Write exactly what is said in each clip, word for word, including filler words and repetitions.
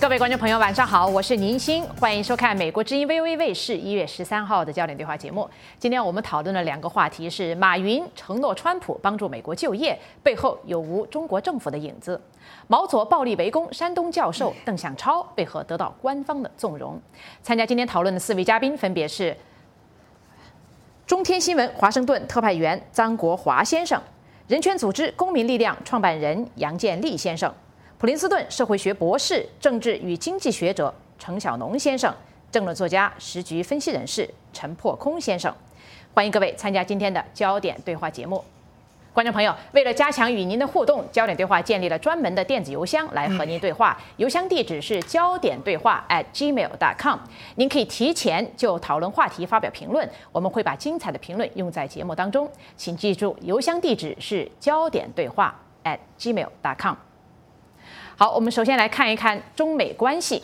各位观众朋友，晚上好，我是宁欣，欢迎收看美国之音 V O A 卫视一月十三号的焦点对话节目。今天我们讨论的两个话题是：马云承诺川普帮助美国就业，背后有无中国政府的影子？毛左暴力围攻山东教授邓向超为何得到官方的纵容？参加今天讨论的四位嘉宾分别是中天新闻华盛顿特派员张国华先生，人权组织公民力量创办人杨建立先生，普林斯顿社会学博士、政治与经济学者程小农先生，政论作家、时局分析人士陈破空先生。欢迎各位参加今天的焦点对话节目。观众朋友，为了加强与您的互动，焦点对话建立了专门的电子邮箱来和您对话，邮箱地址是焦点对话 at gmail dot com。您可以提前就讨论话题发表评论，我们会把精彩的评论用在节目当中。请记住，邮箱地址是焦点对话 at gmail dot com。好，我们首先来看一看中美关系。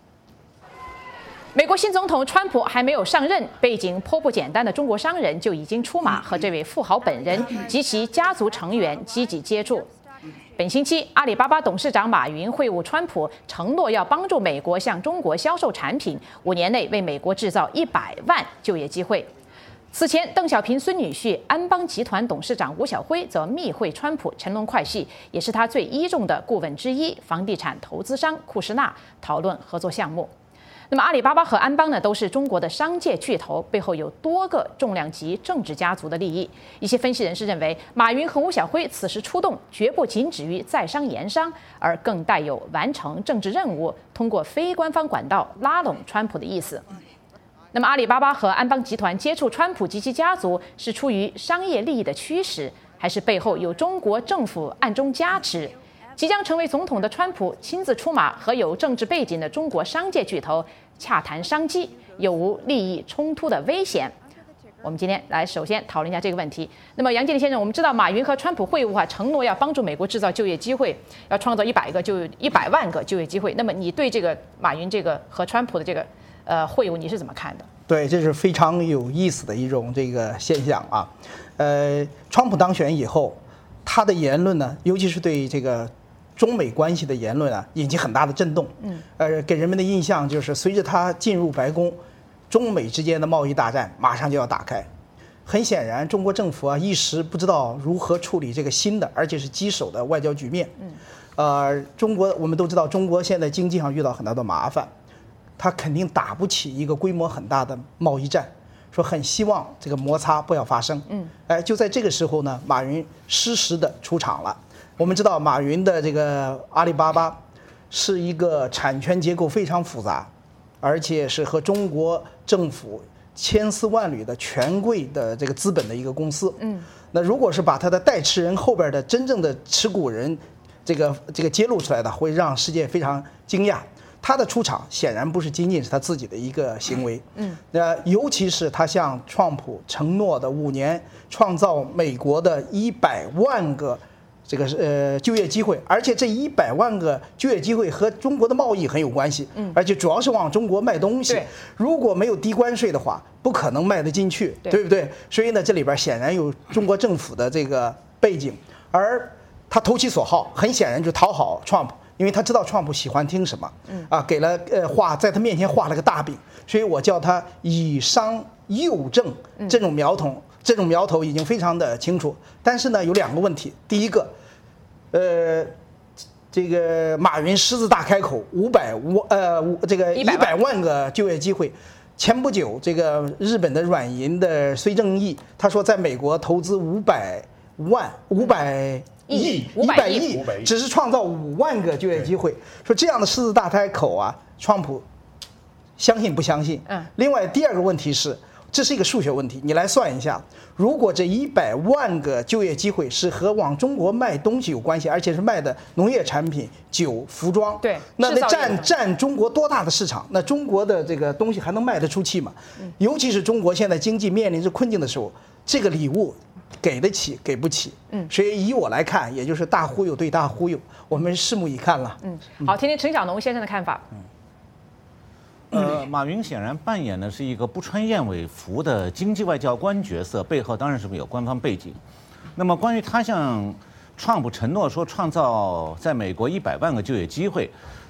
美国新总统川普还没有上任，背景颇不简单的中国商人就已经出马，和这位富豪本人及其家族成员积极接触。本星期，阿里巴巴董事长马云会晤川普，承诺要帮助美国向中国销售产品，五年内为美国制造一百万就业机会。此前，邓小平孙女婿安邦集团董事长吴晓辉则密会川普，乘龙快婿，也是他最倚重的顾问之一，房地产投资商库什纳，讨论合作项目。那么，阿里巴巴和安邦呢，都是中国的商界巨头，背后有多个重量级政治家族的利益。一些分析人士认为，马云和吴晓辉此时出动，绝不仅止于在商言商，而更带有完成政治任务，通过非官方管道拉拢川普的意思。那么，阿里巴巴和安邦集团接触川普及其家族，是出于商业利益的驱使，还是背后有中国政府暗中加持？即将成为总统的川普亲自出马，和有政治背景的中国商界巨头洽谈商机，有无利益冲突的危险？我们今天来首先讨论一下这个问题。那么，杨建立先生，我们知道马云和川普会晤啊，承诺要帮助美国制造就业机会，要创造一百个就一百万个就业机会。那么，你对这个马云这个和川普的这个呃会晤，你是怎么看的？ 对，这是非常有意思的一种这个现象啊。呃，川普当选以后，他的言论呢，尤其是对这个中美关系的言论啊，引起很大的震动。嗯，呃，给人们的印象就是，随着他进入白宫，中美之间的贸易大战马上就要打开。很显然，中国政府啊一时不知道如何处理这个新的，而且是棘手的外交局面。嗯，呃，中国我们都知道，中国现在经济上遇到很大的麻烦，他肯定打不起一个规模很大的贸易战。说很希望这个摩擦不要发生。嗯，哎，就在这个时候呢，马云适时的出场了。我们知道，马云的这个阿里巴巴是一个产权结构非常复杂，而且是和中国政府千丝万缕的权贵的这个资本的一个公司。嗯，那如果是把他的代持人后边的真正的持股人这个这个揭露出来的，会让世界非常惊讶。他的出场显然不是仅仅是他自己的一个行为。嗯，那尤其是他向川普承诺的五年创造美国的一百万个这个呃就业机会，而且这一百万个就业机会和中国的贸易很有关系，嗯，而且主要是往中国卖东西。如果没有低关税的话，不可能卖得进去，对, 对不对？所以呢，这里边显然有中国政府的这个背景，而他投其所好，很显然就讨好 Trump， 因为他知道 Trump 喜欢听什么，嗯啊，给了呃画在他面前画了个大饼，所以我叫他以商诱政，这种苗头。这种苗头已经非常的清楚，但是呢，有两个问题。第一个，呃，这个马云狮子大开口，五百万呃这个一百万个就业机会。前不久，这个日本的软银的孙正义他说，在美国投资五百万五百亿一百亿，只是创造五万个就业机会。说这样的狮子大开口啊，川普相信不相信？嗯。另外第二个问题是。这是一个数学问题，你来算一下，如果这一百万个就业机会是和往中国卖东西有关系，而且是卖的农业产品、酒、服装， 对， 那那占占中国多大的市场？那中国的这个东西还能卖得出去吗？嗯，尤其是中国现在经济面临着困境的时候，这个礼物给得起给不起？嗯，所以以我来看，也就是大忽悠对大忽悠，我们拭目以看了。 嗯，好，听听陈小农先生的看法。嗯。 呃，马云显然扮演的是一个不穿燕尾服的经济外交官角色，背后当然是有官方背景。那么，关于他向川普承诺说创造在美国一百万个就业机会，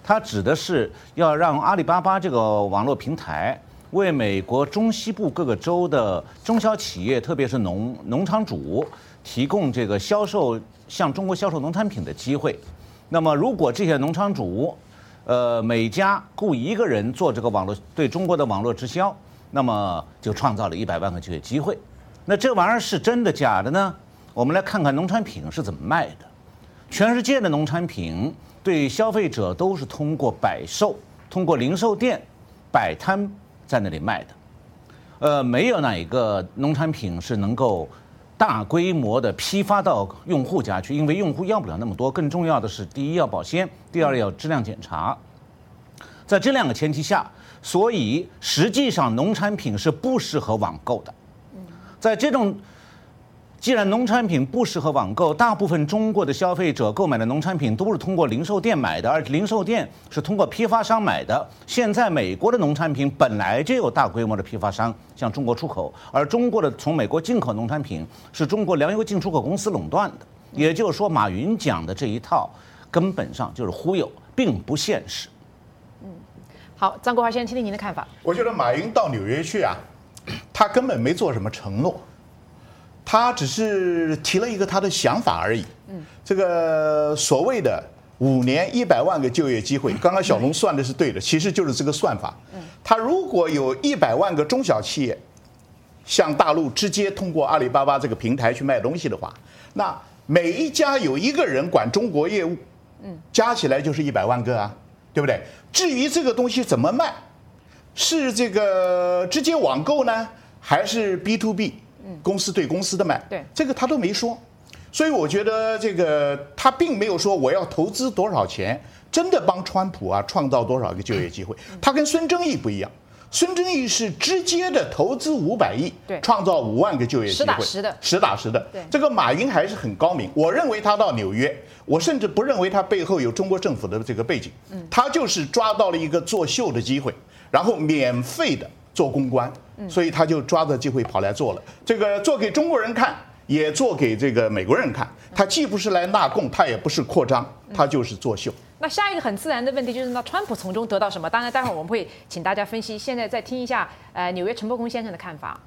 它指的是要让阿里巴巴这个网络平台为美国中西部各个州的中小企业，特别是农农场主，提供这个销售向中国销售农产品的机会。那么，如果这些农场主，呃，每家雇一个人做这个网络对中国的网络直销，那么就创造了一百万个就业机会。那这玩意儿是真的假的呢？我们来看看农产品是怎么卖的。全世界的农产品对消费者都是通过摆售，通过零售店摆摊在那里卖的。呃，没有哪一个农产品是能够大规模的批发到用户家去，因为用户要不了那么多。更重要的是，第一要保鲜，第二要质量检查。在这两个前提下，所以实际上农产品是不适合网购的。在这种既然农产品不适合网购，大部分中国的消费者购买的农产品都是通过零售店买的，而零售店是通过批发商买的。现在美国的农产品本来就有大规模的批发商向中国出口，而中国的从美国进口农产品是中国粮油进出口公司垄断的。也就是说，马云讲的这一套根本上就是忽悠，并不现实。 嗯，好，张国华先生，听听您的看法。 我觉得马云到纽约去啊，他根本没做什么承诺。他只是提了一个他的想法而已。嗯，这个所谓的五年一百万个就业机会，刚刚小龙算的是对的，其实就是这个算法。嗯，他如果有一百万个中小企业向大陆直接通过阿里巴巴这个平台去卖东西的话，那每一家有一个人管中国业务，嗯，加起来就是一百万个啊，对不对？至于这个东西怎么卖，是这个直接网购呢，还是 B to B？公司对公司的卖， 对这个他都没说，所以我觉得这个他并没有说我要投资多少钱，真的帮川普啊创造多少个就业机会。他跟孙正义不一样，孙正义是直接的投资五百亿，创造五万个就业机会， 实打实的， 实打实的。这个马云还是很高明，我认为他到纽约，我甚至不认为他背后有中国政府的这个背景，他就是抓到了一个作秀的机会，然后免费的做公关。所以他就抓着机会跑来做了，这个做给中国人看，也做给这个美国人看。他既不是来纳贡，他也不是扩张，他就是作秀。 那下一个很自然的问题就是，那川普从中得到什么？当然，待会儿我们会请大家分析。现在再听一下，呃，纽约陈伯公先生的看法。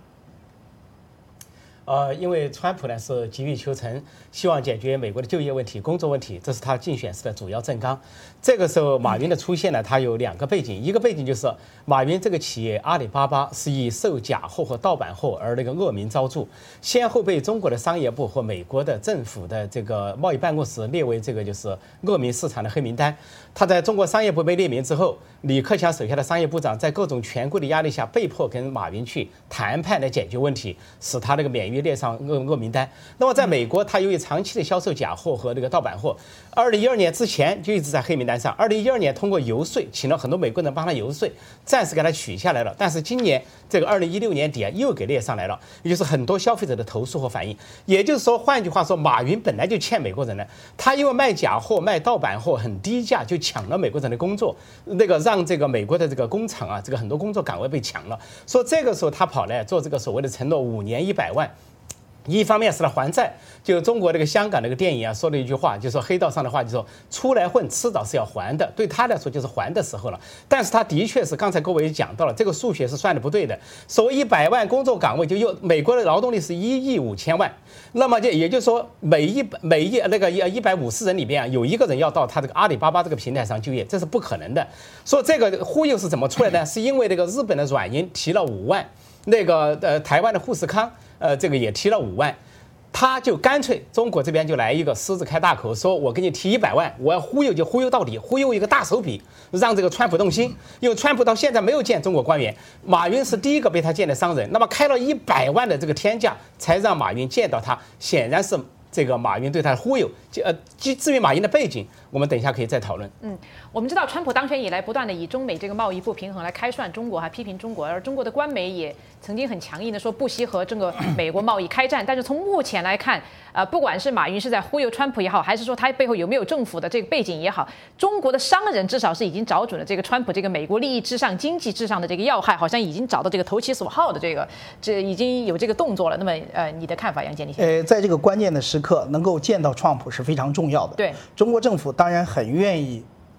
呃，因为川普呢是急于求成，希望解决美国的就业问题、工作问题，这是他竞选时的主要政纲。这个时候，马云的出现呢，他有两个背景，一个背景就是马云这个企业阿里巴巴是以售假货和盗版货而那个恶名昭著，先后被中国的商业部和美国的政府的这个贸易办公室列为这个就是恶名市场的黑名单。他在中国商业部被列名之后，李克强手下的商业部长在各种权贵的压力下，被迫跟马云去谈判来解决问题，使他那个免于列上恶恶名单。那么在美国，他由于长期的销售假货和这个盗版货，二零一二年之前就一直在黑名单上。二零一二年通过游说，请了很多美国人帮他游说，暂时给他取下来了。但是今年这个二零一六年底啊，又给列上来了，也就是很多消费者的投诉和反应。也就是说，换句话说，马云本来就欠美国人了，他因为卖假货、卖盗版货很低价，就抢了美国人的工作，那个让这个美国的这个工厂啊，这个很多工作岗位被抢了。说这个时候他跑来做这个所谓的承诺，五年一百万。一方面是来还债，就中国这个香港那个电影啊，说了一句话，就说黑道上的话，就说出来混迟早是要还的，对他来说就是还的时候了。但是他的确是刚才各位也讲到了，这个数学是算的不对的。所谓一百万工作岗位，就有美国的劳动力是一亿五千万，那么就也就是说每一每一那个一百五十人里边啊，有一个人要到他这个阿里巴巴这个平台上就业，这是不可能的。说这个忽悠是怎么出来的？是因为这个日本的软银提了五万，那个呃台湾的富士康。呃，这个也提了五万，他就干脆中国这边就来一个狮子开大口，说我给你提一百万，我要忽悠就忽悠到底，忽悠一个大手笔，让这个川普动心。因为川普到现在没有见中国官员，马云是第一个被他见的商人，那么开了一百万的这个天价，才让马云见到他，显然是这个马云对他的忽悠。呃，至于马云的背景，我们等一下可以再讨论。 嗯，我们知道川普当选以来，不断的以中美这个贸易不平衡来开涮中国，还批评中国，而中国的官媒也曾经很强硬的说不惜和这个美国贸易开战。但是从目前来看，呃，不管是马云是在忽悠川普也好，还是说他背后有没有政府的这个背景也好，中国的商人至少是已经找准了这个川普这个美国利益至上、经济至上的这个要害，好像已经找到这个投其所好的这个，这已经有这个动作了。那么，呃，你的看法，杨建立先生？ 呃，在这个关键的时刻，能够见到川普是非常重要的。 对， 中国政府当然很愿意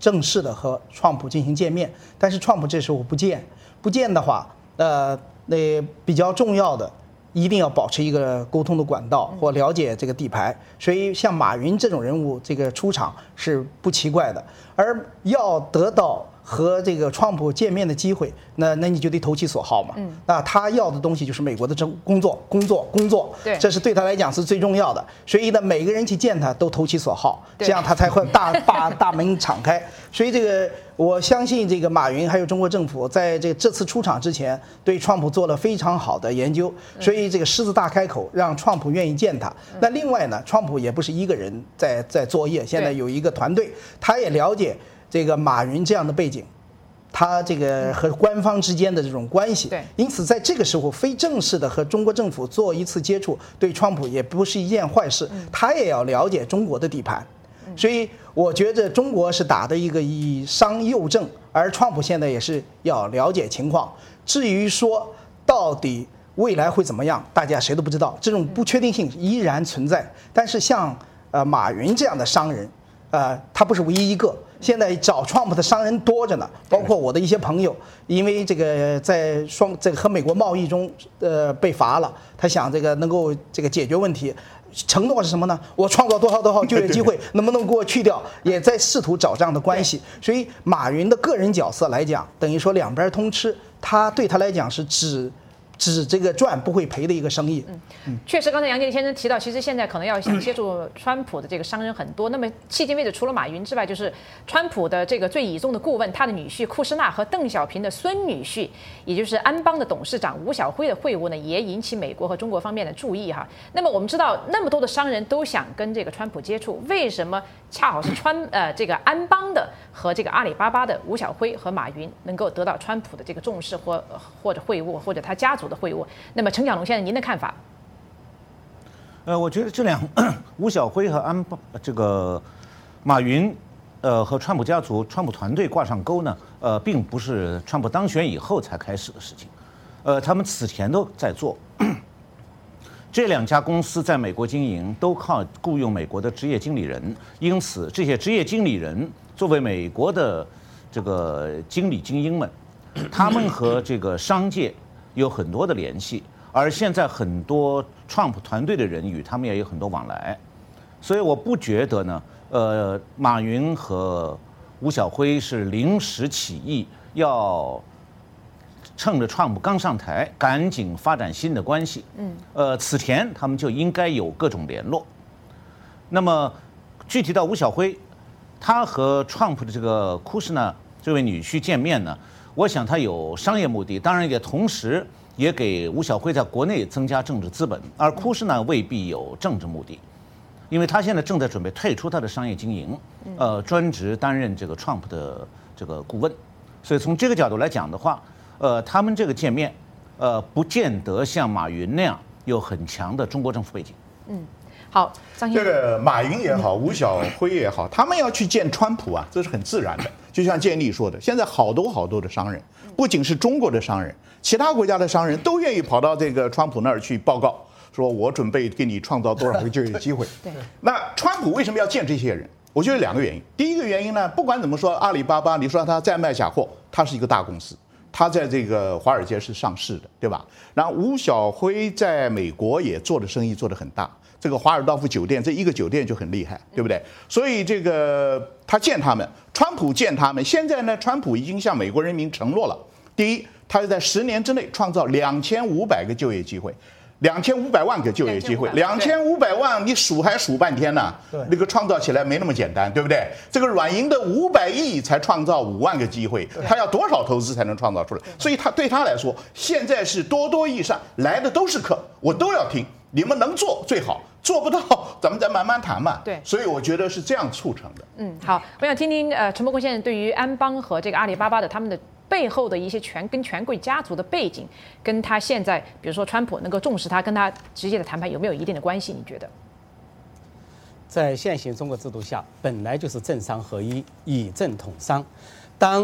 正式的和川普进行见面，但是川普这时候不见，不见的话，呃，那比较重要的。一定要保持一个沟通的管道或了解这个底牌，所以像马云这种人物，这个出场是不奇怪的。而要得到和这个川普见面的机会，那那你就得投其所好嘛。嗯，那他要的东西就是美国的政工作，工作，工作， 对， 这是对他来讲是最重要的。所以呢，每个人去见他都投其所好，这样他才会大把大门敞开。所以这个。我相信这个马云还有中国政府在这这次出场之前，对川普做了非常好的研究，所以这个狮子大开口，让川普愿意见他。那另外呢，川普也不是一个人在在作业，现在有一个团队，他也了解这个马云这样的背景，他这个和官方之间的这种关系。 对， 因此在这个时候非正式的和中国政府做一次接触，对川普也不是一件坏事，他也要了解中国的底盘。所以我觉得中国是打的一个以商诱政，而川普现在也是要了解情况。至于说到底未来会怎么样，大家谁都不知道，这种不确定性依然存在。但是像呃马云这样的商人，呃，他不是唯一一个。现在找川普的商人多着呢，包括我的一些朋友，因为这个在双这个和美国贸易中呃被罚了，他想这个能够这个解决问题。承诺是什么呢？我创造多少多少就业机会，能不能给我去掉？也在试图找这样的关系。所以马云的个人角色来讲，等于说两边通吃，他对他来讲是只只这个赚不会赔的一个生意。 嗯，确实，刚才杨洁篪先生提到，其实现在可能要想接触川普的这个商人很多。那么迄今为止，除了马云之外，就是川普的这个最倚重的顾问，他的女婿库什纳和邓小平的孙女婿，也就是安邦的董事长吴晓辉的会晤呢，也引起美国和中国方面的注意哈。那么我们知道，那么多的商人都想跟这个川普接触，为什么恰好是川呃这个安邦的和这个阿里巴巴的吴晓辉和马云能够得到川普的这个重视或或者会晤，或者他家族的会晤？那么陈小龙先生，您的看法？ 呃，我觉得这两吴晓辉和安邦这个马云，呃和川普家族、川普团队挂上钩呢，呃，并不是川普当选以后才开始的事情，呃，他们此前都在做。这两家公司在美国经营，都靠雇佣美国的职业经理人，因此这些职业经理人作为美国的这个经理精英们，他们和这个商界有很多的联系。而现在很多川普团队的人与他们也有很多往来，所以我不觉得呢，呃，马云和吴晓辉是临时起意，要趁着川普刚上台，赶紧发展新的关系。嗯，呃，此前他们就应该有各种联络。那么具体到吴晓辉，他和川普的这个库什纳这位女婿见面呢，我想他有商业目的，当然也同时。也给吴晓辉在国内增加政治资本，而库什纳未必有政治目的，因为他现在正在准备退出他的商业经营，呃，专职担任这个 Trump 的这个顾问，所以从这个角度来讲的话，呃，他们这个见面，呃，不见得像马云那样有很强的中国政府背景。 嗯，好，张先生， 这个马云也好，吴晓辉也好，他们要去见川普啊，这是很自然的。就像建立说的，现在好多好多的商人，不仅是中国的商人，其他国家的商人都愿意跑到这个川普那儿去报告，说我准备给你创造多少个就业机会。 对， 那川普为什么要见这些人？我觉得有两个原因。第一个原因呢，不管怎么说，阿里巴巴，你说它在卖假货，它是一个大公司，它在这个华尔街是上市的，对吧？然后吴晓辉在美国也做的生意做得很大。这个华尔道夫酒店，这一个酒店就很厉害，对不对？所以这个他见他们，川普见他们。现在呢，川普已经向美国人民承诺了：第一，他在十年之内创造两千五百个就业机会，两千五百万个就业机会，两千五百万你数还数半天呢？那个创造起来没那么简单，对不对？这个软银的五百亿才创造五万个机会，他要多少投资才能创造出来？所以他对他来说，现在是多多益善，来的都是客，我都要听。你们能做最好，做不到咱们再慢慢谈嘛。 对， 所以我觉得是这样促成的。 嗯，好，我想听听呃陈伯坤先生对于安邦和这个阿里巴巴的他们的背后的一些权跟权贵家族的背景，跟他现在比如说川普能够重视他，跟他直接的谈判有没有一定的关系？你觉得？ 在现行中国制度下，本来就是政商合一，以政统商。当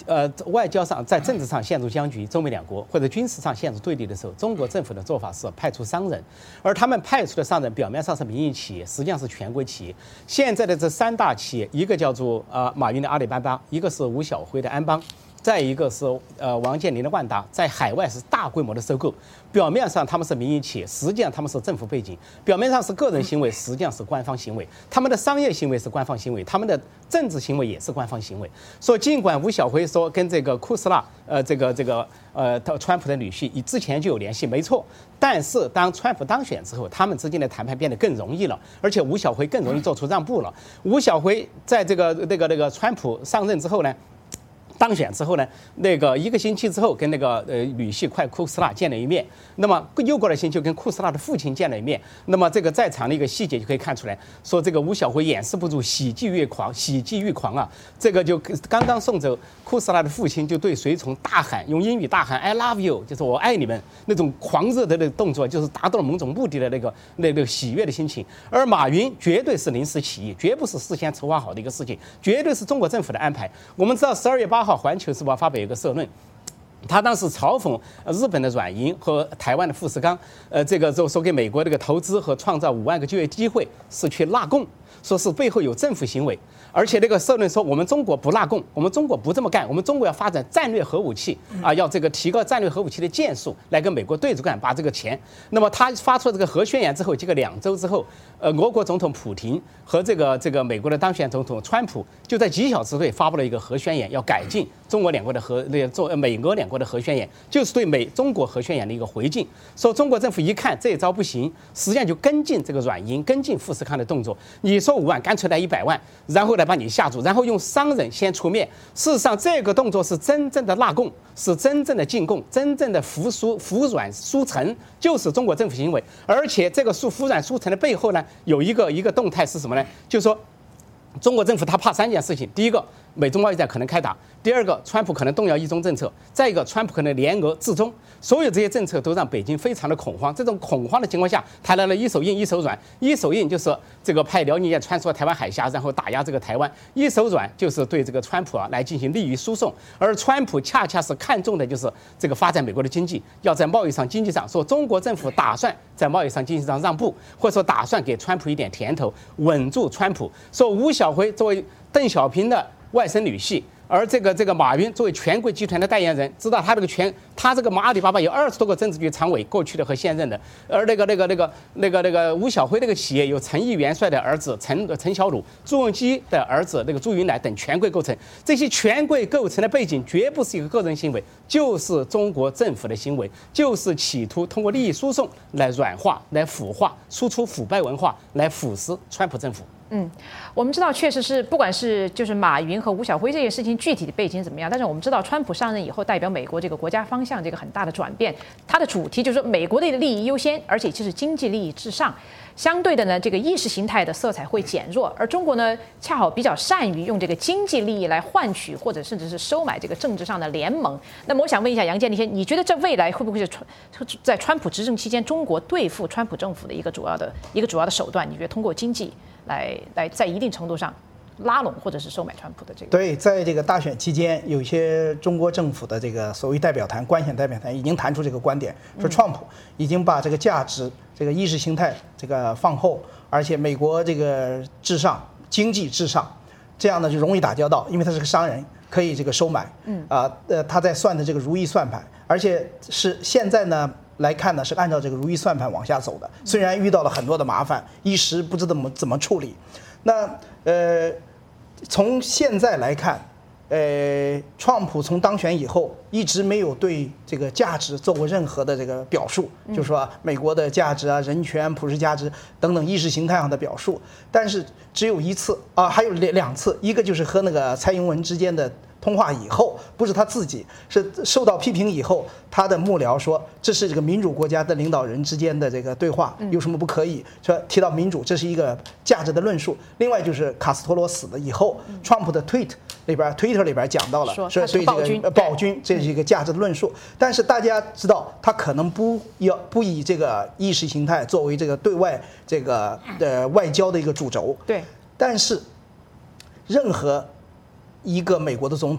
呃外交上在政治上陷入僵局，中美两国或者军事上陷入对立的时候，中国政府的做法是派出商人，而他们派出的商人表面上是民营企业，实际上是权贵企业。现在的这三大企业，一个叫做呃马云的阿里巴巴，一个是吴晓辉的安邦。再一个是呃王健林的万达，在海外是大规模的收购，表面上他们是民营企业，实际上他们是政府背景，表面上是个人行为，实际上是官方行为，他们的商业行为是官方行为，他们的政治行为也是官方行为。所以尽管吴晓辉说跟这个库斯拉呃这个这个呃川普的女婿以之前就有联系，没错，但是当川普当选之后，他们之间的谈判变得更容易了，而且吴晓辉更容易做出让步了。吴晓辉在这个那个那个川普上任之后呢，当选之后呢，那个一个星期之后跟那个呃女婿快库斯拉见了一面，那么又过了星期跟库斯拉的父亲见了一面，那么这个在场的一个细节就可以看出来，说这个吴晓辉掩饰不住喜极越狂，喜极欲狂啊！这个就刚刚送走库斯拉的父亲，就对随从大喊，用英语大喊 "I love you"， 就是我爱你们，那种狂热的那个动作，就是达到了某种目的的那个那个喜悦的心情。而马云绝对是临时起意，绝不是事先筹划好的一个事情，绝对是中国政府的安排。我们知道十二月八号。《环球时报》发表一个社论，他当时嘲讽日本的软银和台湾的富士康，呃，这个就说给美国这个投资和创造五万个就业机会是去纳贡，说是背后有政府行为。而且那个社论说，我们中国不纳贡，我们中国不这么干，我们中国要发展战略核武器啊，要这个提高战略核武器的件数，来跟美国对着干，把这个钱。那么他发出这个核宣言之后，结果两周之后，呃，俄国总统普廷和这个这个美国的当选总统川普就在几小时内发布了一个核宣言，要改进中国两国的核那个做美俄两国的核宣言，就是对美中国核宣言的一个回敬。说中国政府一看这一招不行，实际上就跟进这个软银、跟进富士康的动作。你说五万，干脆来一百万，然后来把你吓住，然后用商人先出面。事实上，这个动作是真正的纳贡，是真正的进贡，真正的服输、服软输诚，就是中国政府行为。而且这个输服软输诚的背后呢，有一个一个动态是什么呢？就是说，中国政府他怕三件事情：第一个，美中贸易战可能开打；第二个，川普可能动摇一中政策；再一个，川普可能联俄制中。所有这些政策都让北京非常的恐慌。这种恐慌的情况下，他来了一手硬一手软。一手硬就是这个派辽宁舰穿梭台湾海峡，然后打压这个台湾；一手软就是对这个川普啊来进行利益输送。而川普恰恰是看重的就是这个发展美国的经济，要在贸易上、经济上说中国政府打算在贸易上、经济上让步，或者说打算给川普一点甜头，稳住川普。说吴晓辉作为邓小平的外甥女婿。而这个这个马云作为权贵集团的代言人，知道他这个权，他这个马阿里巴巴有二十多个政治局常委，过去的和现任的。而那个那个那个那个那个吴晓辉那个企业有陈毅元帅的儿子陈陈小鲁、朱镕基的儿子那个朱云来等权贵构成。这些权贵构成的背景，绝不是一个个人行为，就是中国政府的行为，就是企图通过利益输送来软化、来腐化、输出腐败文化，来腐蚀川普政府。 嗯，我们知道确实是，不管是就是马云和吴晓辉这件事情具体的背景怎么样，但是我们知道川普上任以后，代表美国这个国家方向这个很大的转变，它的主题就是说美国的利益优先，而且其实经济利益至上。相对的呢，这个意识形态的色彩会减弱，而中国呢，恰好比较善于用这个经济利益来换取或者甚至是收买这个政治上的联盟。那么我想问一下杨建立先，你觉得这未来会不会是川在川普执政期间，中国对付川普政府的一个主要的一个主要的手段？你觉得通过经济来来在一定程度上拉拢或者是收买川普的这个？ 对，在这个大选期间，有些中国政府的这个所谓代表团、官选代表团已经谈出这个观点，说川普已经把这个价值、这个意识形态这个放后，而且美国这个至上、经济至上，这样呢就容易打交道，因为他是个商人，可以这个收买。嗯啊呃，他在算的这个如意算盘，而且是现在呢来看呢是按照这个如意算盘往下走的，虽然遇到了很多的麻烦，一时不知怎么怎么处理。那呃。从现在来看，呃，川普从当选以后一直没有对这个价值做过任何的这个表述，就是说美国的价值啊、人权、普世价值等等意识形态上的表述。但是只有一次啊，还有两两次，一个就是和那个蔡英文之间的通话以后，不是他自己，是受到批评以后，他的幕僚说这是这个民主国家的领导人之间的这个对话，有什么不可以？说提到民主，这是一个价值的论述。另外就是卡斯特罗死了以后，川普的 tweet 里边 Twitter 里边讲到了，说对这个暴君，这是一个价值的论述。但是大家知道，他可能不要不以这个意识形态作为这个对外这个呃外交的一个主轴。 对， 但是任何一个美国的总统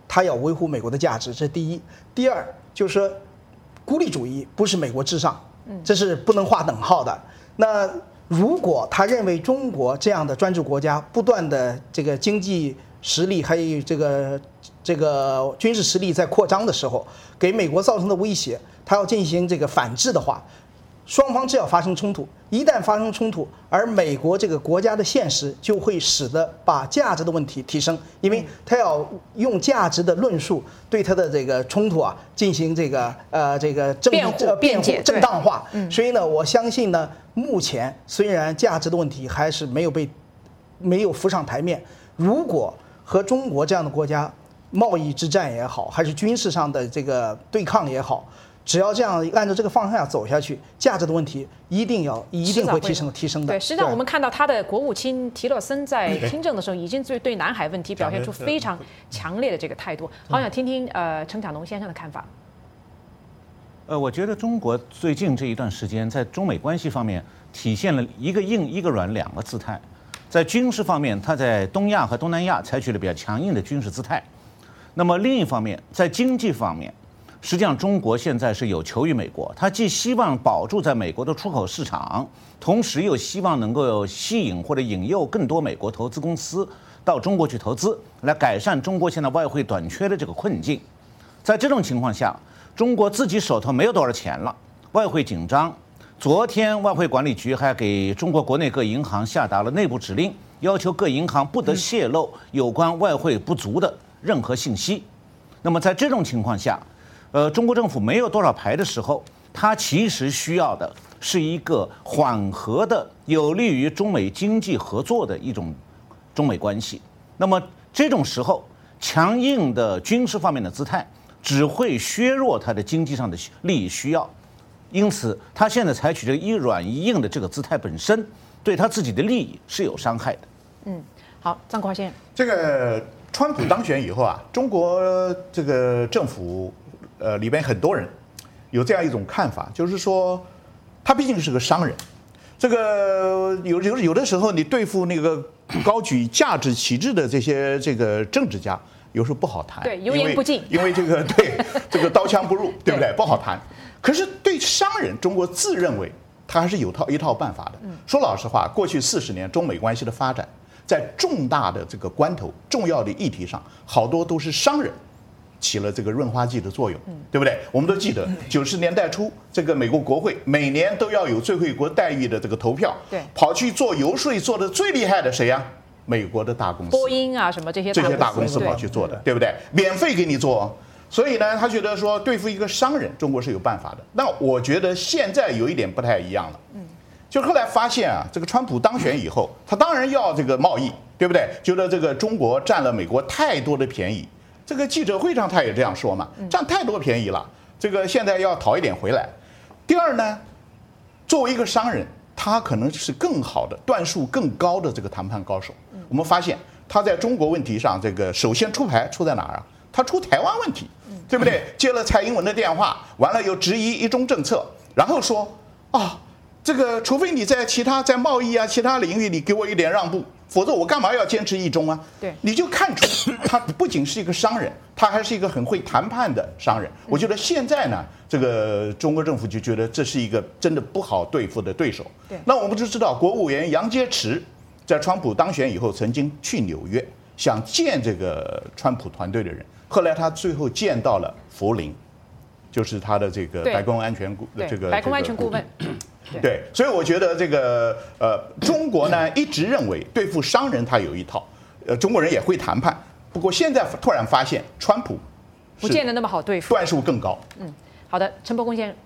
他要维护美国的价值，这是第一。第二就是说，孤立主义不是美国至上，这是不能划等号的。那如果他认为中国这样的专制国家不断的这个经济实力还有这个这个军事实力在扩张的时候，给美国造成的威胁，他要进行这个反制的话，双方只要发生冲突，一旦发生冲突，而美国这个国家的现实就会使得把价值的问题提升，因为他要用价值的论述对他的这个冲突啊进行这个呃这个正辩护、辩解、 正当化。所以呢，我相信呢，目前虽然价值的问题还是没有被没有浮上台面，如果和中国这样的国家贸易之战也好，还是军事上的这个对抗也好，只要这样按照这个方向走下去，价值的问题一定要一定会提升提升的。 对，实际上我们看到他的国务卿提勒森在听证的时候，已经对对南海问题表现出非常强烈的这个态度。好想听听呃陈巧农先生的看法。 呃，我觉得中国最近这一段时间在中美关系方面体现了一个硬一个软两个姿态。在军事方面，它在东亚和东南亚采取了比较强硬的军事姿态。那么另一方面，在经济方面，实际上中国现在是有求于美国，它既希望保住在美国的出口市场，同时又希望能够吸引或者引诱更多美国投资公司到中国去投资，来改善中国现在外汇短缺的这个困境。在这种情况下，中国自己手头没有多少钱了，外汇紧张。昨天外汇管理局还给中国国内各银行下达了内部指令，要求各银行不得泄露有关外汇不足的任何信息。那么在这种情况下，呃，中国政府没有多少牌的时候，它其实需要的是一个缓和的、有利于中美经济合作的一种中美关系。那么这种时候，强硬的军事方面的姿态只会削弱它的经济上的利益需要。因此，他现在采取这一软一硬的这个姿态本身，对他自己的利益是有伤害的。 嗯，好，张国华先生， 这个川普当选以后啊，中国这个政府呃里边很多人有这样一种看法，就是说他毕竟是个商人，这个有有有的时候你对付那个高举价值旗帜的这些这个政治家，有时候不好谈， 对，油盐不进， 因为这个对这个刀枪不入，对不对？不好谈。可是对商人，中国自认为他还是有套一套办法的。说老实话，过去四十年中美关系的发展，在重大的这个关头、重要的议题上，好多都是商人起了这个润滑剂的作用，对不对？我们都记得九十年代初，这个美国国会每年都要有最惠国待遇的这个投票， 对， 跑去做游说做的最厉害的谁呀？美国的大公司， 波音啊什么这些这些大公司跑去做的，对不对？免费给你做。所以呢，他觉得说对付一个商人，中国是有办法的。那我觉得现在有一点不太一样了，嗯，就后来发现啊，这个川普当选以后，他当然要这个贸易，对不对？觉得这个中国占了美国太多的便宜。这个记者会上他也这样说嘛，占太多便宜了，这个现在要讨一点回来。第二呢，作为一个商人，他可能是更好的、段数更高的这个谈判高手。我们发现他在中国问题上，这个首先出牌出在哪儿啊？他出台湾问题，对不对？接了蔡英文的电话，完了又质疑一中政策，然后说啊，这个除非你在其他在贸易啊其他领域你给我一点让步，否则我干嘛要坚持一中啊？ 对， 你就看出他不仅是一个商人，他还是一个很会谈判的商人。我觉得现在呢，这个中国政府就觉得这是一个真的不好对付的对手。 对， 那我们就知道，国务员杨洁篪在川普当选以后，曾经去纽约想见这个川普团队的人。后来他最后见到了福林，就是他的这个白宫安全顾这个白宫安全顾问。 对，所以我觉得这个呃，中国呢一直认为对付商人他有一套，呃，中国人也会谈判。不过现在突然发现，川普不见得那么好对付， 段数更高。 嗯，好的，陈伯公先生。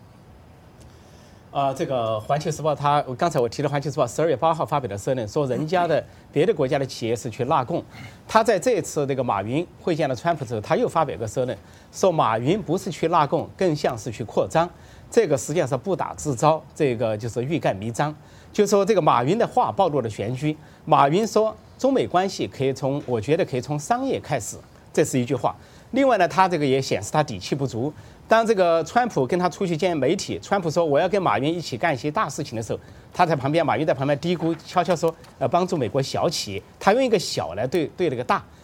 啊、呃，这个《环球时报》它刚才我提了，《环球时报》十二月八号发表的社论说，人家的别的国家的企业是去纳贡。他在这次这个马云会见了川普之后，他又发表个社论，说马云不是去纳贡，更像是去扩张。这个实际上是不打自招，这个就是欲盖弥彰。就说这个马云的话暴露了玄机。马云说，中美关系可以从，我觉得可以从商业开始，这是一句话。另外呢，他这个也显示他底气不足。当这个川普跟他出去见媒体，川普说我要跟马云一起干一些大事情的时候，他在旁边，马云在旁边嘀咕，悄悄说，呃，帮助美国小企业，他用一个小来对对那个大，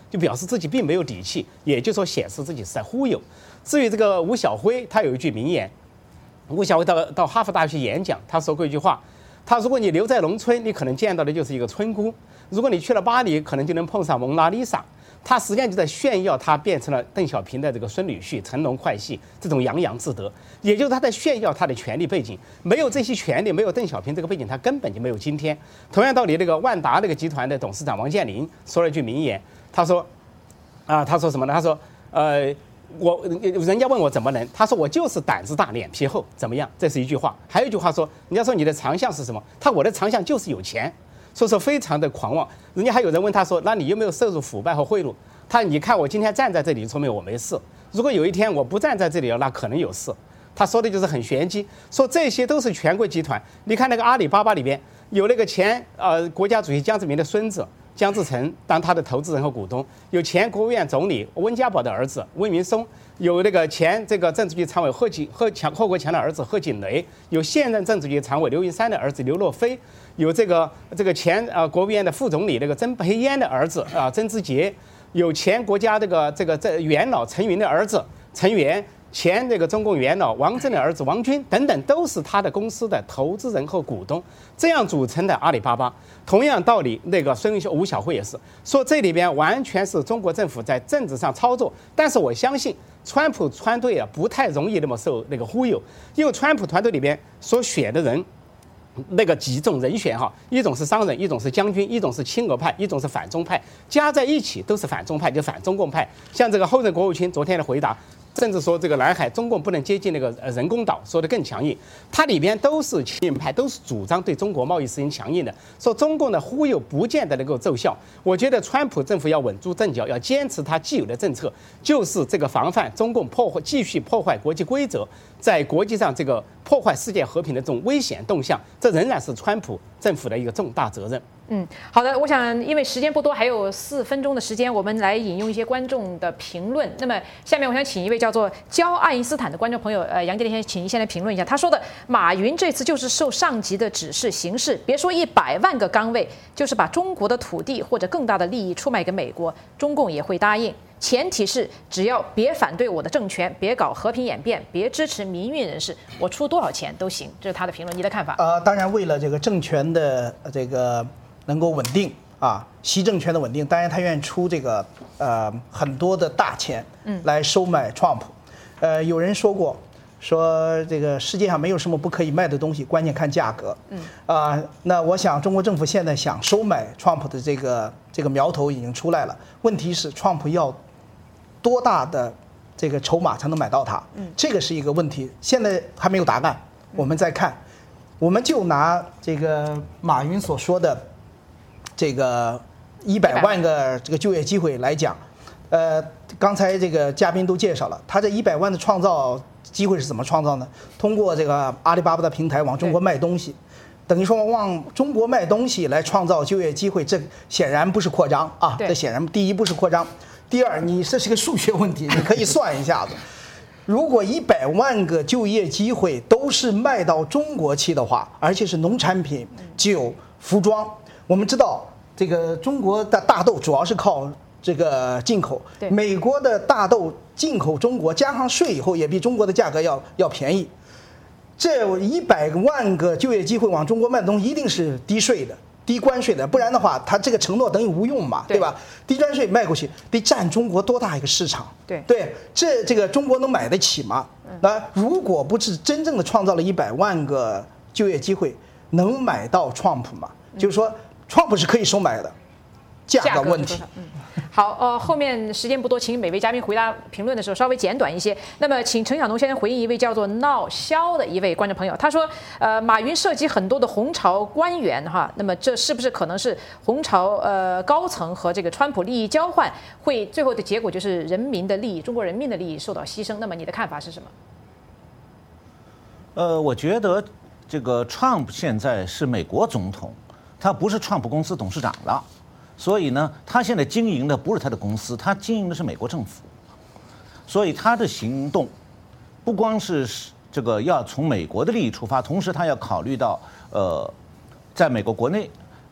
就表示自己并没有底气，也就是说显示自己是在忽悠。至于这个吴晓辉，他有一句名言，吴晓辉到到哈佛大学演讲，他说过一句话，他如果你留在农村，你可能见到的就是一个村姑；如果你去了巴黎，可能就能碰上蒙娜丽莎。他实际上就在炫耀他变成了邓小平的这个孙女婿，乘龙快婿，这种洋洋自得，也就是他在炫耀他的权力背景。没有这些权力，没有邓小平这个背景，他根本就没有今天。同样道理，那个万达那个集团的董事长王健林说了一句名言，他说啊，他说什么呢？他说呃。我人家问我怎么能，他说我就是胆子大脸皮厚，怎么样？这是一句话。还有一句话说，人家说你的长项是什么？他我的长项就是有钱，所以说非常的狂妄。人家还有人问他说，那你有没有涉入腐败和贿赂？他你看我今天站在这里，说明我没事。如果有一天我不站在这里了，那可能有事。他说的就是很玄机，说这些都是权贵集团。你看那个阿里巴巴里边有那个前呃国家主席江泽民的孙子。江志成当他的投资人和股东，有前国务院总理温家宝的儿子温明松，有那个前这个政治局常委贺锦贺强贺国强的儿子贺锦雷，有现任政治局常委刘云山的儿子刘洛飞，有这个这个前呃国务院的副总理那个曾培燕的儿子啊、呃、曾之杰，有前国家这个这个这元老陈云的儿子陈元。前这个中共元老王震的儿子王军等等，都是他的公司的投资人和股东，这样组成的阿里巴巴。同样道理，那个孙吴晓辉也是说，这里边完全是中国政府在政治上操作。但是我相信，川普团队啊不太容易那么受那个忽悠，因为川普团队里边所选的人。那个几种人选哈，一种是商人，一种是将军，一种是亲俄派，一种是反中派，加在一起都是反中派，就反中共派。像这个后任国务卿昨天的回答，甚至说这个南海中共不能接近那个人工岛，说的更强硬。它里边都是亲印派，都是主张对中国贸易实行强硬的，说中共的忽悠不见得能够奏效。我觉得川普政府要稳住阵脚，要坚持他既有的政策，就是这个防范中共破坏、继续破坏国际规则，在国际上这个破坏世界和平的这种危险动向，这仍然是川普政府的一个重大责任。 嗯，好的，我想因为时间不多，还有四分钟的时间，我们来引用一些观众的评论。那么下面我想请一位叫做焦爱因斯坦的观众朋友，呃，杨杰先，请您先来评论一下。他说的，马云这次就是受上级的指示行事，别说一百万个岗位，就是把中国的土地或者更大的利益出卖给美国，中共也会答应。前提是只要别反对我的政权，别搞和平演变，别支持民运人士，我出多少钱都行。这是他的评论，你的看法？ 呃，当然，为了这个政权的这个能够稳定啊，习政权的稳定，当然他愿意出这个呃很多的大钱，嗯，来收买 Trump。呃，有人说过，说这个世界上没有什么不可以卖的东西，关键看价格。嗯啊、呃，那我想中国政府现在想收买 Trump 的这个这个苗头已经出来了，问题是 Trump 要多大的这个筹码才能买到它？嗯，这个是一个问题，现在还没有答案，我们再看。我们就拿这个马云所说的这个一百万个这个就业机会来讲，呃，刚才这个嘉宾都介绍了，他这一百万的创造机会是怎么创造呢？通过这个阿里巴巴的平台往中国卖东西，等于说往中国卖东西来创造就业机会，这显然不是扩张啊，这显然第一不是扩张。第二，你这是个数学问题，你可以算一下子。如果一百万个就业机会都是卖到中国去的话，而且是农产品、酒、服装，我们知道这个中国的大豆主要是靠这个进口，美国的大豆进口中国加上税以后，也比中国的价格要要便宜。这一百万个就业机会往中国卖的东西，一定是低税的。低关税的，不然的话，他这个承诺等于无用嘛，对吧？低关税卖过去，得占中国多大一个市场？ 对对，这这个中国能买得起吗？那如果不是真正的创造了一百万个就业机会，能买到 Trump 吗？就是说 ，Trump 是可以收买的，价格问题。 嗯，好，呃，后面时间不多，请每位嘉宾回答评论的时候稍微简短一些。那么，请陈晓东先生回应一位叫做闹肖的一位观众朋友，他说，呃，马云涉及很多的红潮官员哈，那么这是不是可能是红潮呃高层和这个川普利益交换，会最后的结果就是人民的利益，中国人民的利益受到牺牲？那么你的看法是什么？ 呃，我觉得这个 Trump 现在是美国总统，他不是 Trump 公司董事长了。所以呢，他现在经营的不是他的公司，他经营的是美国政府。所以他的行动，不光是这个要从美国的利益出发，同时他要考虑到，呃，在美国国内，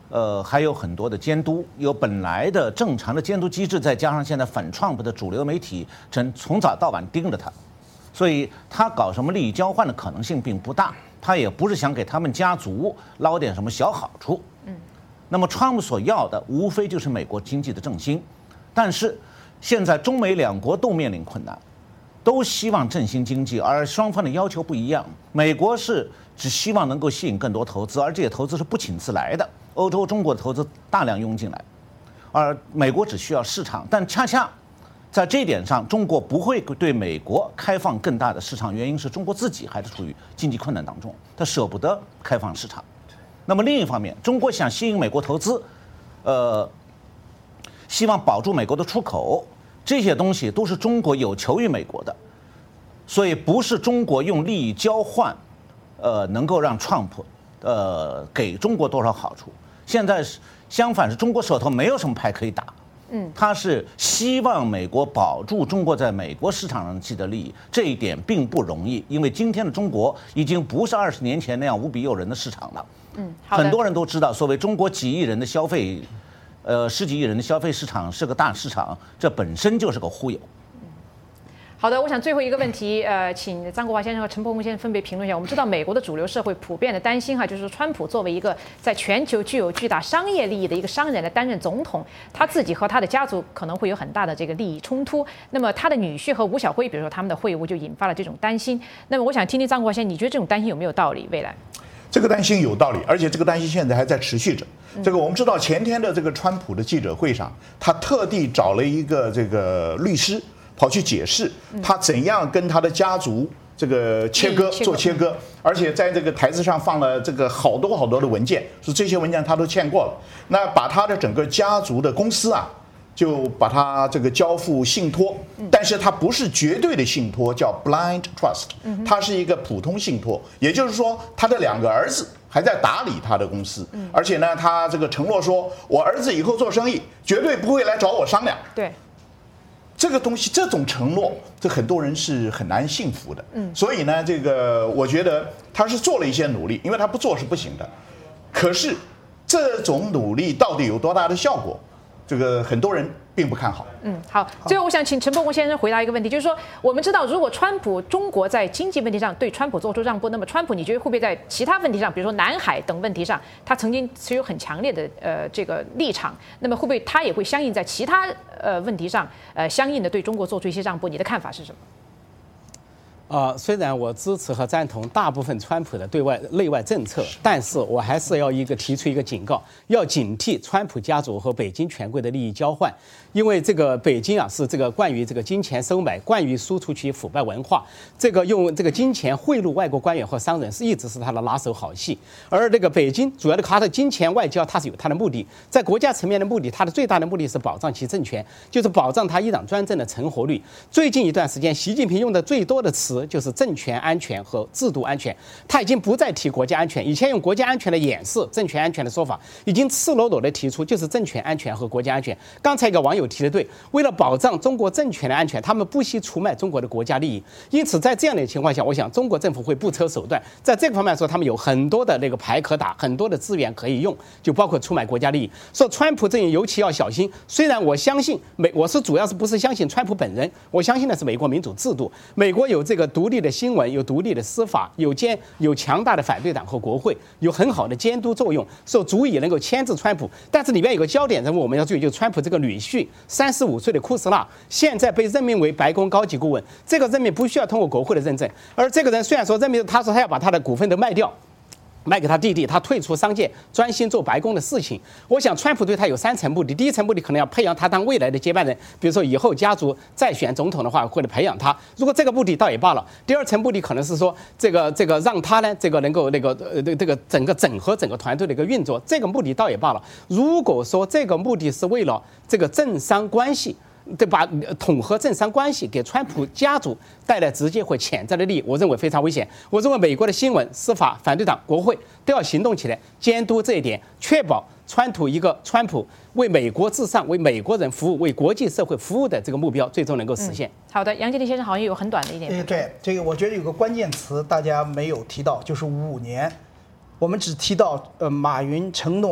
呃，还有很多的监督，有本来的正常的监督机制，再加上现在反 Trump 的主流媒体从从早到晚盯着他，所以他搞什么利益交换的可能性并不大。他也不是想给他们家族捞点什么小好处。嗯，那么川普所要的无非就是美国经济的振兴，但是现在中美两国都面临困难，都希望振兴经济，而双方的要求不一样。美国是只希望能够吸引更多投资，而这些投资是不请自来的。欧洲、中国的投资大量涌进来，而美国只需要市场，但恰恰在这一点上，中国不会对美国开放更大的市场，原因是中国自己还是处于经济困难当中，他舍不得开放市场。那么另一方面，中国想吸引美国投资，呃，希望保住美国的出口，这些东西都是中国有求于美国的，所以不是中国用利益交换，呃，能够让川普呃给中国多少好处。现在是相反，是中国手头没有什么牌可以打。嗯，他是希望美国保住中国在美国市场上既得利益，这一点并不容易，因为今天的中国已经不是二十年前那样无比诱人的市场了。嗯，很多人都知道，所谓中国几亿人的消费，呃，十几亿人的消费市场是个大市场，这本身就是个忽悠。 好的，我想最后一个问题，呃，请张国华先生和陈伯宏先生分别评论一下。我们知道美国的主流社会普遍的担心哈，就是说川普作为一个在全球具有巨大商业利益的一个商人来担任总统，他自己和他的家族可能会有很大的这个利益冲突。那么他的女婿和吴晓辉，比如说他们的会晤，就引发了这种担心。那么我想听听张国华先生，你觉得这种担心有没有道理？未来？ 这个担心有道理，而且这个担心现在还在持续着。这个我们知道，前天的这个川普的记者会上，他特地找了一个这个律师。跑去解释他怎样跟他的家族这个切割做切割，而且在这个台子上放了这个好多好多的文件，说这些文件他都签过了。那把他的整个家族的公司啊，就把他这个交付信托，但是他不是绝对的信托，叫 blind trust， 它是一个普通信托，也就是说他的两个儿子还在打理他的公司，而且呢，他这个承诺说，我儿子以后做生意绝对不会来找我商量。 对。 这个东西，这种承诺，这很多人是很难信服的。嗯，所以呢，这个我觉得他是做了一些努力，因为他不做是不行的。可是，这种努力到底有多大的效果，这个很多人并不看好。 嗯，好。最后，我想请陈伯宏先生回答一个问题，就是说，我们知道，如果川普中国在经济问题上对川普做出让步，那么川普你觉得会不会在其他问题上，比如说南海等问题上，他曾经持有很强烈的呃这个立场，那么会不会他也会相应在其他呃问题上呃相应的对中国做出一些让步？你的看法是什么？ 呃，虽然我支持和赞同大部分川普的对外内外政策，但是我还是要一个提出一个警告，要警惕川普家族和北京权贵的利益交换，因为这个北京啊是这个惯于这个金钱收买，惯于输出其腐败文化，这个用这个金钱贿赂外国官员和商人是一直是他的拿手好戏，而这个北京主要的他的金钱外交，它是有它的目的，在国家层面的目的，它的最大的目的是保障其政权，就是保障他一党专政的成活率。最近一段时间，习近平用的最多的词就是政权安全和制度安全，他已经不再提国家安全，以前用国家安全的掩饰政权安全的说法，已经赤裸裸的提出就是政权安全和国家安全。刚才一个网友提的对，为了保障中国政权的安全，他们不惜出卖中国的国家利益。因此在这样的情况下，我想中国政府会不择手段，在这个方面说，他们有很多的那个牌可打，很多的资源可以用，就包括出卖国家利益。说川普阵营尤其要小心，虽然我相信美，我是主要是不是相信川普本人，我相信的是美国民主制度，美国有这个独立的新闻，有独立的司法，有监有强大的反对党和国会，有很好的监督作用，说足以能够牵制川普。但是里面有个焦点人物我们要注意，就是川普这个女婿三十五岁的库斯纳，现在被任命为白宫高级顾问，这个任命不需要通过国会的认证，而这个人虽然说任命，他说他要把他的股份都卖掉，卖给他弟弟，他退出商界，专心做白宫的事情。我想川普对他有三层目的，第一层目的可能要培养他当未来的接班人，比如说以后家族再选总统的话，或者培养他。如果这个目的倒也罢了。第二层目的可能是说，这个这个让他呢，这个能够那个呃这个整个整合整个团队的一个运作，这个目的倒也罢了。如果说这个目的是为了这个政商关系，对吧？统合政商关系给川普家族带来直接或潜在的利益，我认为非常危险。我认为美国的新闻、司法、反对党、国会都要行动起来，监督这一点，确保川普一个川普为美国至上、为美国人服务、为国际社会服务的这个目标，最终能够实现。嗯、 好的，杨洁篪先生好像有很短的一点。 对，这个我觉得有个关键词大家没有提到，就是五年。我们只提到呃，马云承诺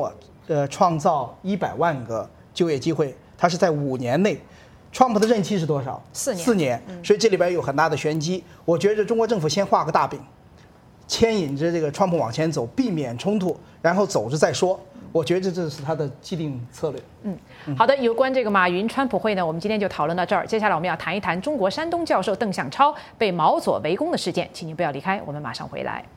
呃创造一百万个就业机会，它是在五年内。川普的任期是多少？ 四年。 四年，所以这里边有很大的玄机。我觉得中国政府先画个大饼，牵引着这个川普往前走，避免冲突，然后走着再说。我觉得这是他的既定策略。 嗯，好的，有关这个马云川普会呢，我们今天就讨论到这儿。接下来我们要谈一谈中国山东教授邓向超被毛左围攻的事件，请您不要离开，我们马上回来。